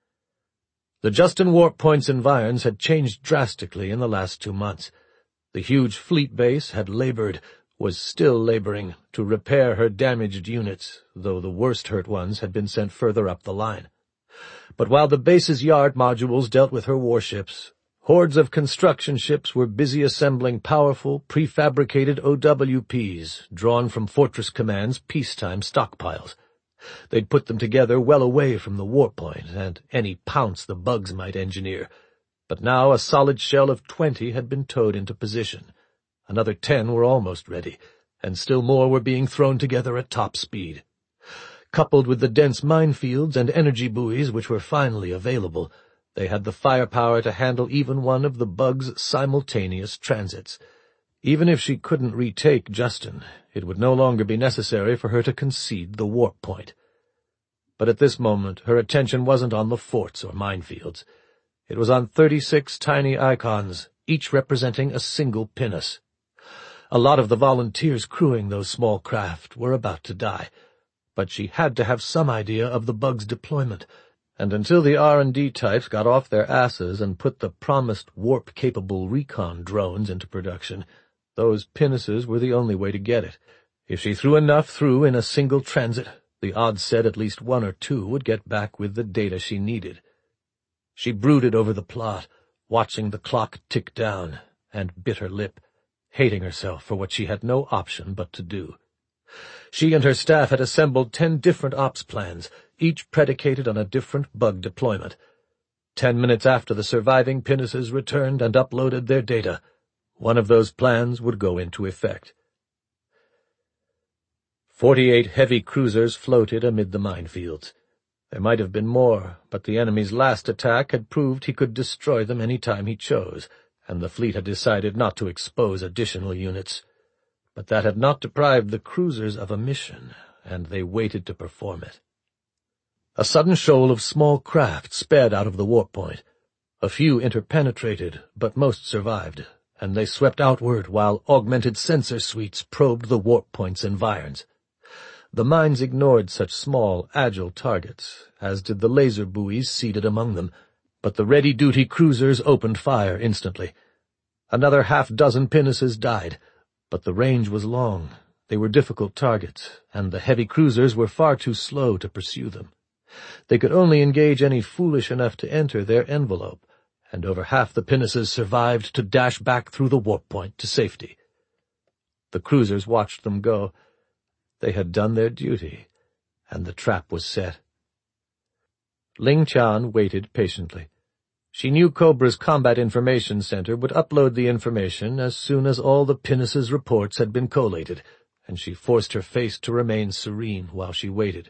S1: The Justin warp point's environs had changed drastically in the last two months. The huge fleet base had labored, was still laboring, to repair her damaged units, though the worst-hurt ones had been sent further up the line. But while the base's yard modules dealt with her warships, hordes of construction ships were busy assembling powerful, prefabricated O W Ps, drawn from Fortress Command's peacetime stockpiles. They'd put them together well away from the warp point and any pounce the bugs might engineer, but now a solid shell of twenty had been towed into position. Another ten were almost ready, and still more were being thrown together at top speed. Coupled with the dense minefields and energy buoys which were finally available, they had the firepower to handle even one of the bug's simultaneous transits. Even if she couldn't retake Justin, it would no longer be necessary for her to concede the warp point. But at this moment her attention wasn't on the forts or minefields. It was on thirty-six tiny icons, each representing a single pinnace. A lot of the volunteers crewing those small craft were about to die, but she had to have some idea of the bug's deployment, and until the R and D types got off their asses and put the promised warp-capable recon drones into production, those pinnaces were the only way to get it. If she threw enough through in a single transit, the odds said at least one or two would get back with the data she needed. She brooded over the plot, watching the clock tick down, and bit her lip, hating herself for what she had no option but to do. She and her staff had assembled ten different ops plans, each predicated on a different bug deployment. Ten minutes after the surviving pinnaces returned and uploaded their data, one of those plans would go into effect. Forty-eight heavy cruisers floated amid the minefields. There might have been more, but the enemy's last attack had proved he could destroy them any time he chose, and the fleet had decided not to expose additional units. But that had not deprived the cruisers of a mission, and they waited to perform it. A sudden shoal of small craft sped out of the warp point. A few interpenetrated, but most survived, and they swept outward while augmented sensor suites probed the warp point's environs. The mines ignored such small, agile targets, as did the laser buoys seated among them, but the ready-duty cruisers opened fire instantly. Another half-dozen pinnaces died, but the range was long. They were difficult targets, and the heavy cruisers were far too slow to pursue them. They could only engage any foolish enough to enter their envelope, and over half the pinnaces survived to dash back through the warp point to safety. The cruisers watched them go. They had done their duty, and the trap was set. Ling Qian waited patiently. She knew Cobra's Combat Information Center would upload the information as soon as all the pinnaces' reports had been collated, and she forced her face to remain serene while she waited.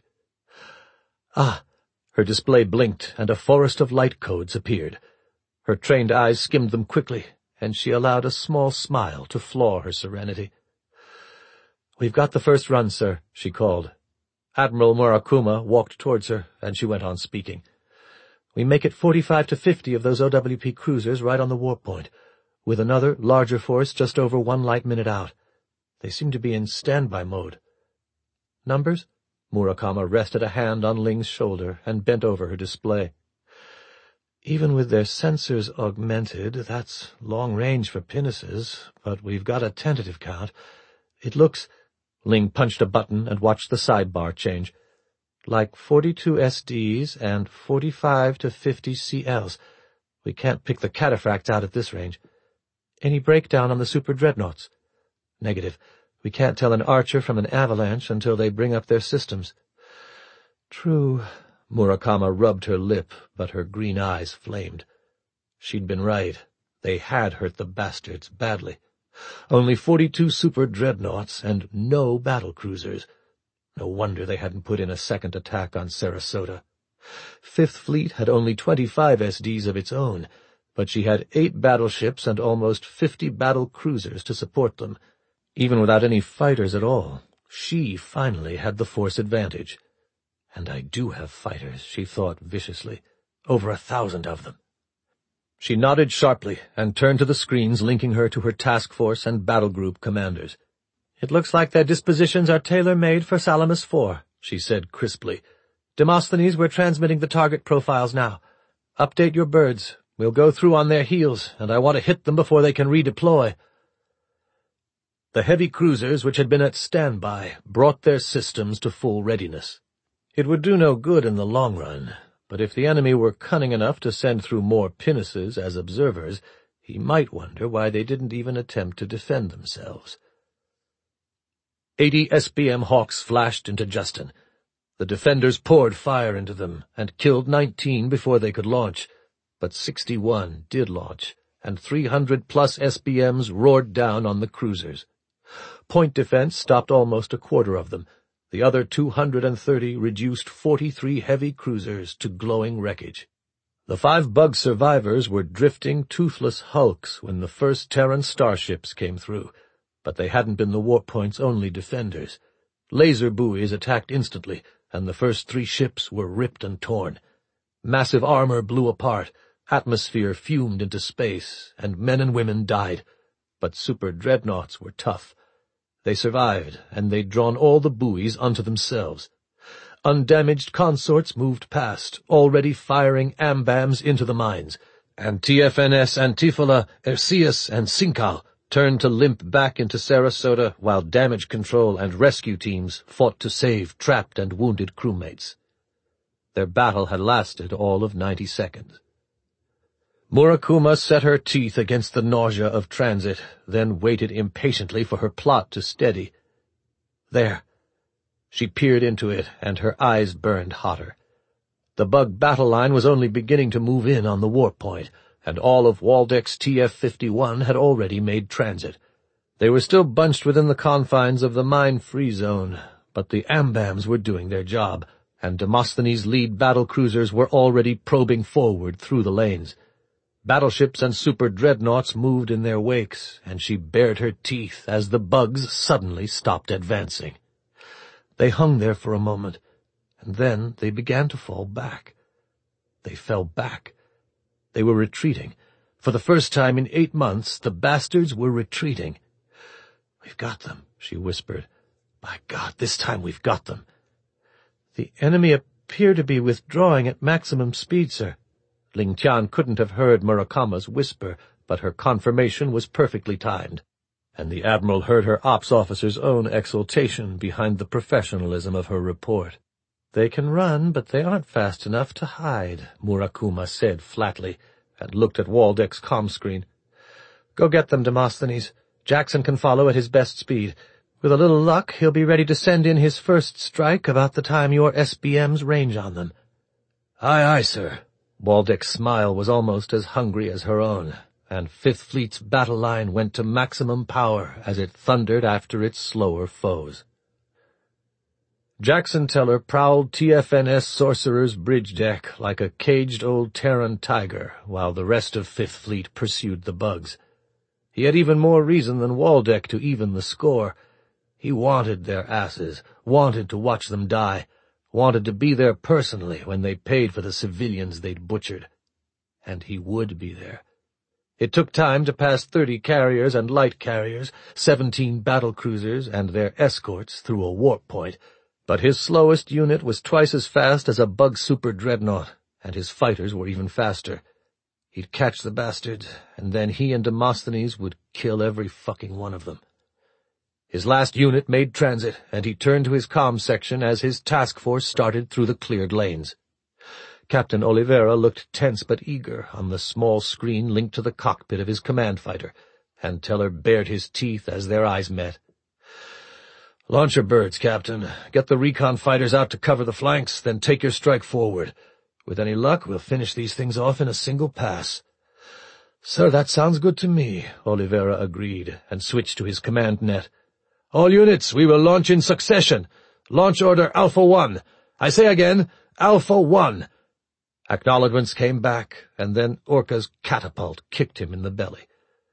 S1: Ah! Her display blinked, and a forest of light codes appeared. Her trained eyes skimmed them quickly, and she allowed a small smile to flaw her serenity. "We've got the first run, sir," she called. Admiral Murakuma walked towards her, and she went on speaking. "We make it forty-five to fifty of those O W P cruisers right on the warp point, with another, larger force just over one light minute out. They seem to be in standby mode." "Numbers?" Murakama rested a hand on Ling's shoulder and bent over her display. "Even with their sensors augmented, that's long range for pinnaces, but we've got a tentative count. It looks—" Ling punched a button and watched the sidebar change. Like forty-two S Ds and forty-five to fifty C Ls. We can't pick the cataphracts out at this range. Any breakdown on the super dreadnoughts? Negative. We can't tell an archer from an avalanche until they bring up their systems. True. Murakama rubbed her lip, but her green eyes flamed. She'd been right. They had hurt the bastards badly. Only forty-two super dreadnoughts and no battlecruisers. No wonder they hadn't put in a second attack on Sarasota. Fifth Fleet had only twenty-five S Ds of its own, but she had eight battleships and almost fifty battle cruisers to support them. Even without any fighters at all, she finally had the force advantage. And I do have fighters, she thought viciously. Over a thousand of them. She nodded sharply and turned to the screens linking her to her task force and battle group commanders. It looks like their dispositions are tailor-made for Salamis four, she said crisply. Demosthenes, we're transmitting the target profiles now. Update your birds. We'll go through on their heels, and I want to hit them before they can redeploy. The heavy cruisers, which had been at standby, brought their systems to full readiness. It would do no good in the long run, but if the enemy were cunning enough to send through more pinnaces as observers, he might wonder why they didn't even attempt to defend themselves. Eighty S B M Hawks flashed into Justin. The defenders poured fire into them and killed nineteen before they could launch, but sixty-one did launch, and three hundred plus S B Ms roared down on the cruisers. Point defense stopped almost a quarter of them. The other two hundred thirty reduced forty-three heavy cruisers to glowing wreckage. The five bug survivors were drifting toothless hulks when the first Terran starships came through, but they hadn't been the Warpoint's only defenders. Laser buoys attacked instantly, and the first three ships were ripped and torn. Massive armor blew apart, atmosphere fumed into space, and men and women died. But super dreadnoughts were tough. They survived, and they'd drawn all the buoys unto themselves. Undamaged consorts moved past, already firing ambams into the mines, and T F N S Antiphala, Erciyes, and Sinkal turned to limp back into Sarasota while damage control and rescue teams fought to save trapped and wounded crewmates. Their battle had lasted all of ninety seconds. Murakuma set her teeth against the nausea of transit, then waited impatiently for her plot to steady. There. She peered into it, and her eyes burned hotter. The bug battle line was only beginning to move in on the Warpoint, and all of Waldeck's T F fifty-one had already made transit. They were still bunched within the confines of the mine-free zone, but the Ambams were doing their job, and Demosthenes' lead battlecruisers were already probing forward through the lanes. Battleships and super dreadnoughts moved in their wakes, and she bared her teeth as the bugs suddenly stopped advancing. They hung there for a moment, and then they began to fall back. They fell back. They were retreating. For the first time in eight months, the bastards were retreating. "We've got them," she whispered. "By God, this time we've got them." "The enemy appear to be withdrawing at maximum speed, sir." Ling Tian couldn't have heard Murakama's whisper, but her confirmation was perfectly timed, and the Admiral heard her ops officer's own exultation behind the professionalism of her report. "They can run, but they aren't fast enough to hide," Murakuma said flatly, and looked at Waldeck's comm screen. "Go get them, Demosthenes. Jackson can follow at his best speed. With a little luck, he'll be ready to send in his first strike about the time your S B Ms range on them." "Aye, aye, sir." Waldeck's smile was almost as hungry as her own, and Fifth Fleet's battle line went to maximum power as it thundered after its slower foes. Jackson Teller prowled T F N S Sorcerer's bridge deck like a caged old Terran tiger, while the rest of Fifth Fleet pursued the bugs. He had even more reason than Waldeck to even the score. He wanted their asses, wanted to watch them die, wanted to be there personally when they paid for the civilians they'd butchered. And he would be there. It took time to pass thirty carriers and light carriers, seventeen battlecruisers and their escorts through a warp point, but his slowest unit was twice as fast as a bug super dreadnought, and his fighters were even faster. He'd catch the bastards, and then he and Demosthenes would kill every fucking one of them. His last unit made transit, and he turned to his comm section as his task force started through the cleared lanes. Captain Oliveira looked tense but eager on the small screen linked to the cockpit of his command fighter, and Teller bared his teeth as their eyes met. "Launch your birds, Captain. Get the recon fighters out to cover the flanks, then take your strike forward. With any luck, we'll finish these things off in a single pass." "Sir, that sounds good to me," Oliveira agreed, and switched to his command net. "All units, we will launch in succession. Launch order Alpha One. I say again, Alpha One." Acknowledgments came back, and then Orca's catapult kicked him in the belly.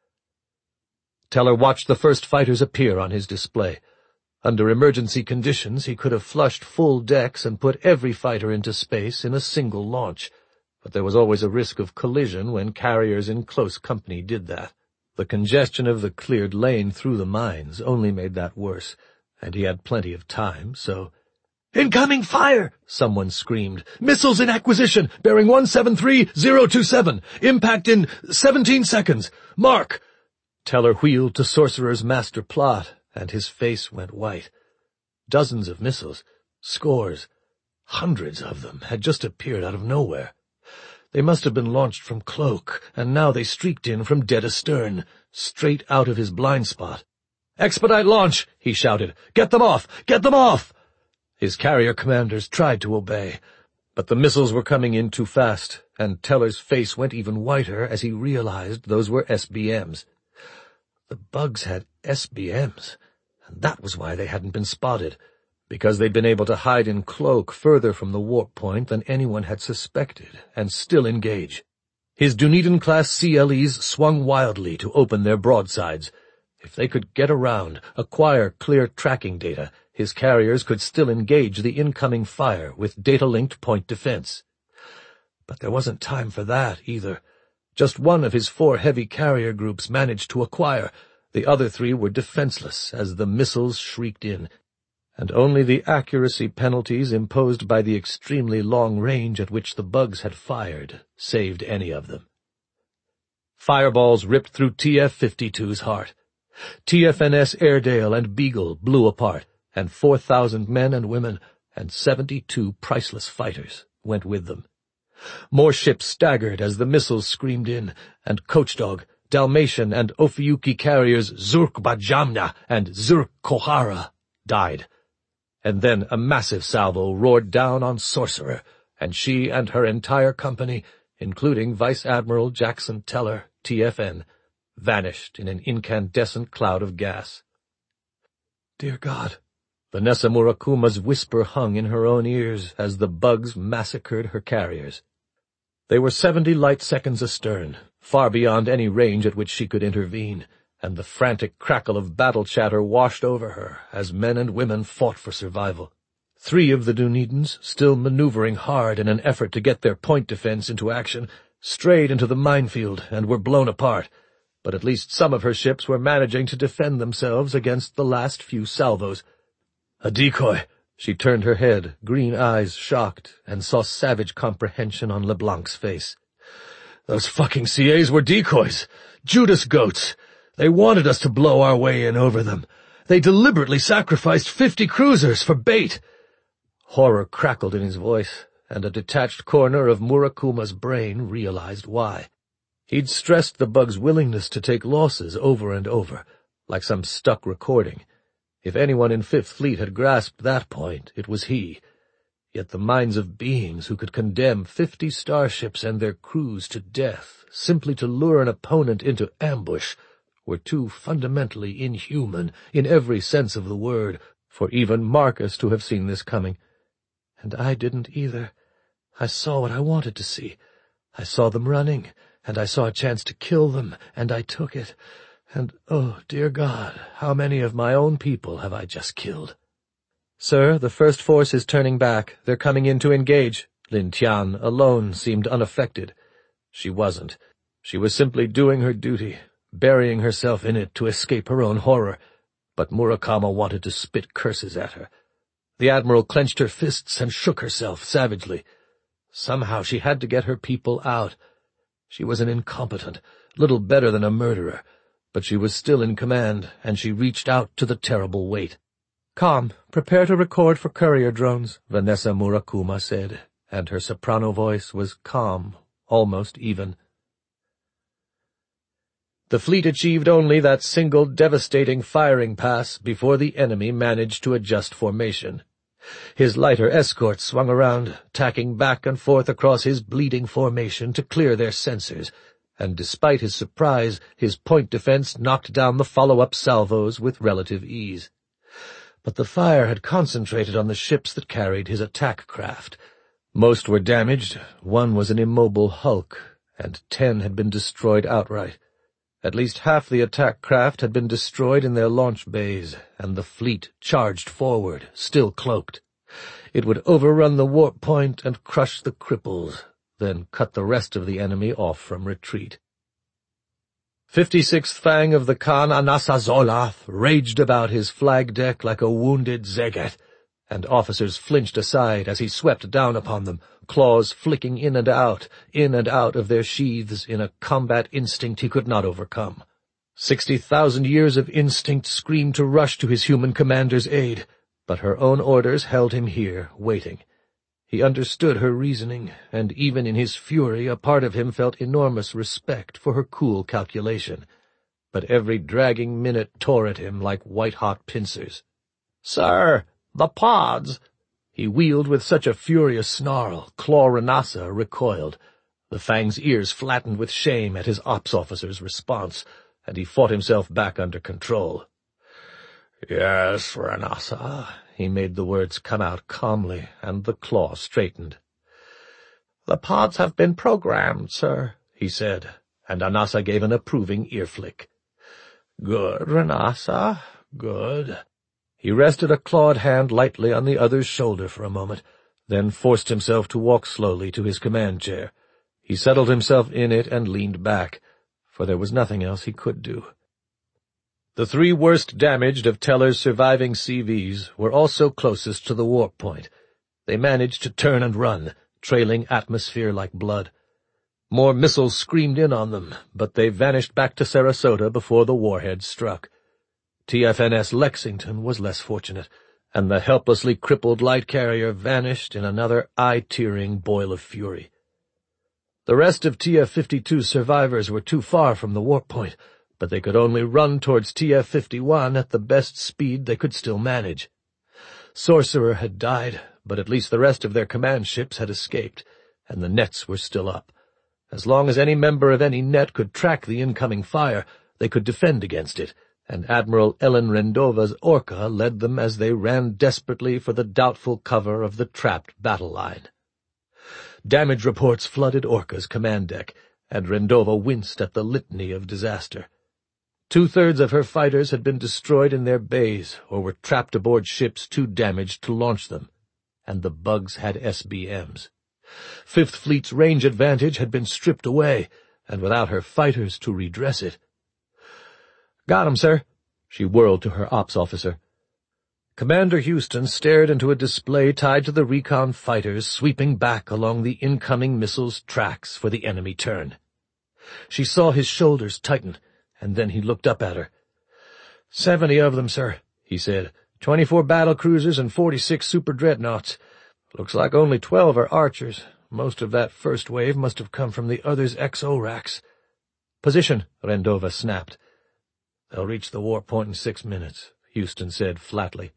S1: Teller watched the first fighters appear on his display. Under emergency conditions, he could have flushed full decks and put every fighter into space in a single launch, but there was always a risk of collision when carriers in close company did that. The congestion of the cleared lane through the mines only made that worse, and he had plenty of time, so— "Incoming fire!" someone screamed. "Missiles in acquisition, bearing one seven three zero two seven. Impact in seventeen seconds. Mark!" Teller wheeled to Sorcerer's master plot, and his face went white. Dozens of missiles, scores, hundreds of them, had just appeared out of nowhere. They must have been launched from Cloak, and now they streaked in from dead astern, straight out of his blind spot. "Expedite launch!" he shouted. "Get them off! Get them off!" His carrier commanders tried to obey, but the missiles were coming in too fast, and Teller's face went even whiter as he realized those were S B Ms. The bugs had S B Ms, and that was why they hadn't been spotted, because they'd been able to hide in Cloak further from the warp point than anyone had suspected, and still engage. His Dunedin-class C L Es swung wildly to open their broadsides. If they could get around, acquire clear tracking data, his carriers could still engage the incoming fire with data-linked point defense. But there wasn't time for that, either. Just one of his four heavy carrier groups managed to acquire. The other three were defenseless as the missiles shrieked in, and only the accuracy penalties imposed by the extremely long range at which the bugs had fired saved any of them. Fireballs ripped through T F fifty-two's heart. T F N S Airedale and Beagle blew apart, and four thousand men and women and seventy-two priceless fighters went with them. More ships staggered as the missiles screamed in, and Coachdog, Dalmatian, and Ophiuchi carriers Zurk Bajamna and Zurk Kohara died. And then a massive salvo roared down on Sorcerer, and she and her entire company, including Vice Admiral Jackson Teller, T F N, vanished in an incandescent cloud of gas. "Dear God," Vanessa Murakuma's whisper hung in her own ears as the bugs massacred her carriers. They were seventy light seconds astern, far beyond any range at which she could intervene, and the frantic crackle of battle chatter washed over her as men and women fought for survival. Three of the Dunedins, still maneuvering hard in an effort to get their point defense into action, strayed into the minefield and were blown apart, but at least some of her ships were managing to defend themselves against the last few salvos. "A decoy!" She turned her head, green eyes shocked, and saw savage comprehension on LeBlanc's face. "Those fucking C As were decoys! Judas goats! They wanted us to blow our way in over them. They deliberately sacrificed fifty cruisers for bait!" Horror crackled in his voice, and a detached corner of Murakuma's brain realized why. He'd stressed the bug's willingness to take losses over and over, like some stuck recording. If anyone in Fifth Fleet had grasped that point, it was he. Yet the minds of beings who could condemn fifty starships and their crews to death simply to lure an opponent into ambush were too fundamentally inhuman in every sense of the word for even Marcus to have seen this coming. And I didn't either. I saw what I wanted to see. I saw them running, and I saw a chance to kill them, and I took it. And, oh, dear God, how many of my own people have I just killed? "Sir, the first force is turning back. They're coming in to engage." Lin Tian alone seemed unaffected. She wasn't. She was simply doing her duty, burying herself in it to escape her own horror. But Murakama wanted to spit curses at her. The Admiral clenched her fists and shook herself savagely. Somehow she had to get her people out. She was an incompetent, little better than a murderer, But she was still in command, and she reached out to the terrible weight. "Com, prepare to record for courier drones," Vanessa Murakuma said, and her soprano voice was calm, almost even. The fleet achieved only that single devastating firing pass before the enemy managed to adjust formation. His lighter escort swung around, tacking back and forth across his bleeding formation to clear their sensors, and despite his surprise, his point defense knocked down the follow-up salvos with relative ease. But the fire had concentrated on the ships that carried his attack craft. Most were damaged, one was an immobile hulk, and ten had been destroyed outright. At least half the attack craft had been destroyed in their launch bays, and the fleet charged forward, still cloaked. It would overrun the warp point and crush the cripples, then cut the rest of the enemy off from retreat. Fifty-sixth Fang of the Khan Anasazolath raged about his flag deck like a wounded Zeget, and officers flinched aside as he swept down upon them, claws flicking in and out, in and out of their sheaths in a combat instinct he could not overcome. Sixty thousand years of instinct screamed to rush to his human commander's aid, but her own orders held him here, waiting. He understood her reasoning, and even in his fury a part of him felt enormous respect for her cool calculation. But every dragging minute tore at him like white-hot pincers. "Sir, the pods!" He wheeled with such a furious snarl, Claw Renassa recoiled. The Fang's ears flattened with shame at his ops officer's response, and he fought himself back under control. "Yes, Renassa." He made the words come out calmly, and the claw straightened. "The pods have been programmed, sir," he said, and Anassa gave an approving ear-flick. "Good, Renassa, good." He rested a clawed hand lightly on the other's shoulder for a moment, then forced himself to walk slowly to his command chair. He settled himself in it and leaned back, for there was nothing else he could do. The three worst damaged of Teller's surviving C Vs were also closest to the warp point. They managed to turn and run, trailing atmosphere like blood. More missiles screamed in on them, but they vanished back to Sarasota before the warhead struck. T F N S Lexington was less fortunate, and the helplessly crippled light carrier vanished in another eye-tearing boil of fury. The rest of T F fifty-two's survivors were too far from the warp point, but they could only run towards T F fifty-one at the best speed they could still manage. Sorcerer had died, but at least the rest of their command ships had escaped, and the nets were still up. As long as any member of any net could track the incoming fire, they could defend against it, and Admiral Ellen Rendova's Orca led them as they ran desperately for the doubtful cover of the trapped battle line. Damage reports flooded Orca's command deck, and Rendova winced at the litany of disaster. Two-thirds of her fighters had been destroyed in their bays or were trapped aboard ships too damaged to launch them, and the bugs had S B Ms. Fifth Fleet's range advantage had been stripped away, and without her fighters to redress it. "Got 'em, sir." She whirled to her ops officer. Commander Houston stared into a display tied to the recon fighters sweeping back along the incoming missiles' tracks for the enemy turn. She saw his shoulders tighten, and then he looked up at her. Seventy of them, sir," he said. Twenty-four battle cruisers and forty-six super dreadnoughts. Looks like only twelve are archers. Most of that first wave must have come from the others' X O racks. "Position," Rendova snapped. "They'll reach the warp point in six minutes," Houston said flatly.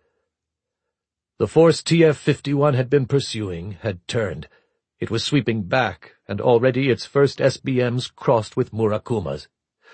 S1: The force T F fifty-one had been pursuing had turned. It was sweeping back, and already its first S B Ms crossed with Murakuma's.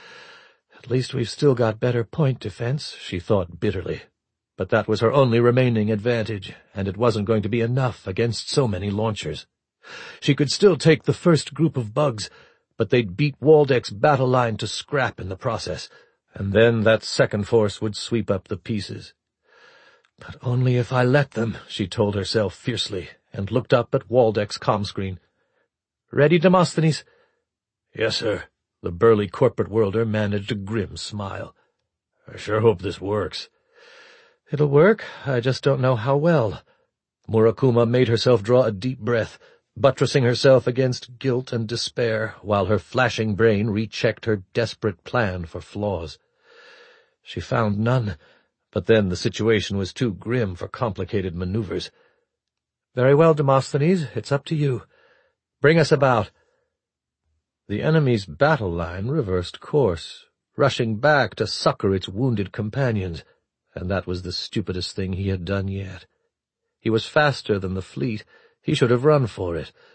S1: "At least we've still got better point defense," she thought bitterly. But that was her only remaining advantage, and it wasn't going to be enough against so many launchers. She could still take the first group of bugs, but they'd beat Waldeck's battle line to scrap in the process, and then that second force would sweep up the pieces. "But only if I let them," she told herself fiercely, and looked up at Waldeck's comm screen. "Ready, Demosthenes?"
S2: "Yes, sir."
S1: The burly corporate worlder managed a grim smile.
S2: "I sure hope this works."
S1: "It'll work, I just don't know how well." Murakuma made herself draw a deep breath, buttressing herself against guilt and despair, while her flashing brain rechecked her desperate plan for flaws. She found none, but then the situation was too grim for complicated maneuvers. "Very well, Demosthenes, it's up to you. Bring us about." The enemy's battle line reversed course, rushing back to succor its wounded companions, and that was the stupidest thing he had done yet. He was faster than the fleet. He should have run for it,